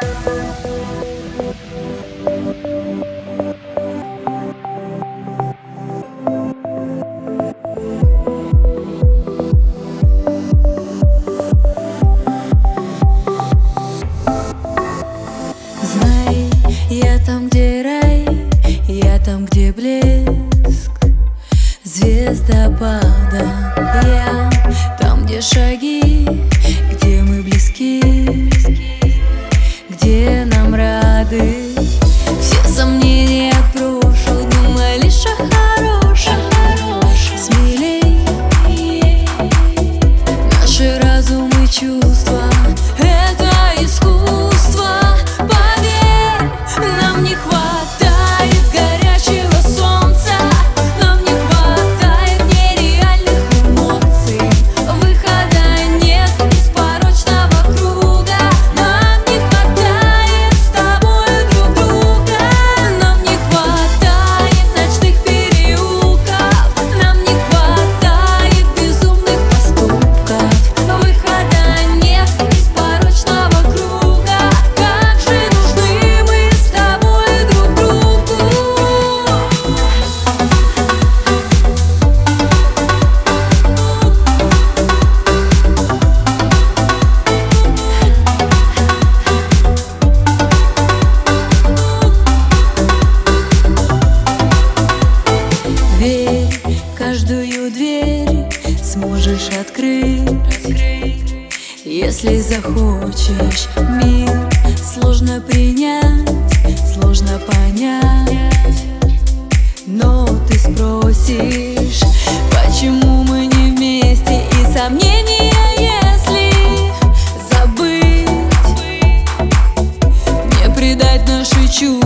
Знай, я там, где рай, я там, где блеск звездопада. Я там, где шаги, где мы близки, где нам рады. Все сомнения отброшу, думай лишь о хорошем. Смелей наши разумы, чувства — это искусство. Поверь, нам не хватает горячего солнца, нам не хватает нереальных эмоций. Выхода нет из порочного круга, нам не хватает с тобой друг друга. Нам не хватает ночных переулков, нам не хватает безумных поступков. Выхода нет из порочного круга, как же нужны мы с тобой друг другу. Верь, каждую дверь сможешь открыть, если захочешь. Мир сложно принять, сложно понять, но ты спросишь, почему мы не вместе, и сомнения, если забыть, не предать наши чувства.